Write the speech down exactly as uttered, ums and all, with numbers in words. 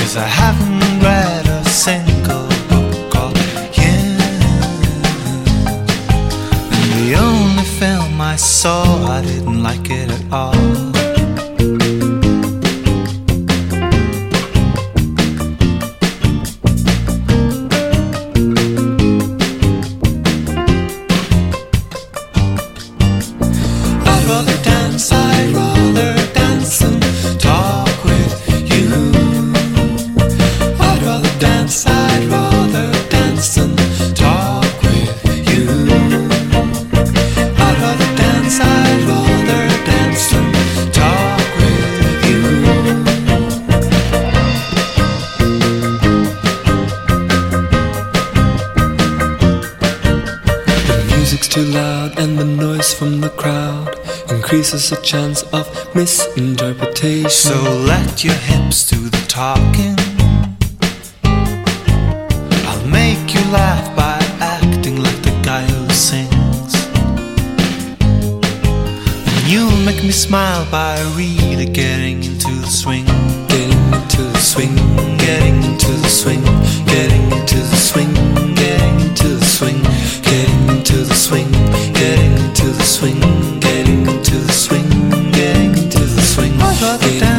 'cause I haven't read a single book of his. And the only film I saw, I didn't like it at all. I'd rather dance, I'd rather dance and talk with you. I'd rather dance, I'd rather dance and talk with you. I'd rather dance, I'd rather dance and talk with you. The music's too loud and the noise from the crowd increases the chance of misinterpretation. So let your hips do the talking. I'll make you laugh by acting like the guy who sings, and you'll make me smile by really getting into the swing. Getting into the swing, getting into the swing, getting into the swing, getting into the swing, getting into the swing, getting into the swing, getting into the swing, getting into the swing. I'd rather dance.